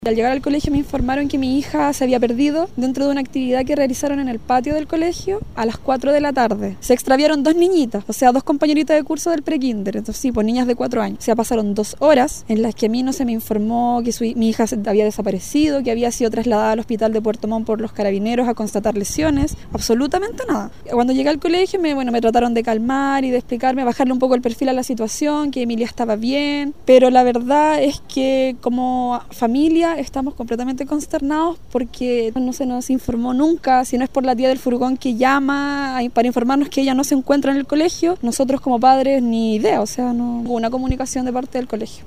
Al llegar al colegio me informaron que mi hija se había perdido dentro de una actividad que realizaron en el patio del colegio a las 4 de la tarde. Se extraviaron 2 niñitas, o sea, 2 compañeritas de curso del prekinder, entonces sí, pues niñas de 4 años. O sea, pasaron 2 horas en las que a mí no se me informó que mi hija había desaparecido, que había sido trasladada al hospital de Puerto Montt por los carabineros a constatar lesiones, absolutamente nada. Cuando llegué al colegio me trataron de calmar y de explicarme, bajarle un poco el perfil a la situación, que Emilia estaba bien, pero la verdad es que como familia estamos completamente consternados porque no se nos informó nunca, si no es por la tía del furgón que llama para informarnos que ella no se encuentra en el colegio, nosotros como padres ni idea, o sea, no hubo una comunicación de parte del colegio.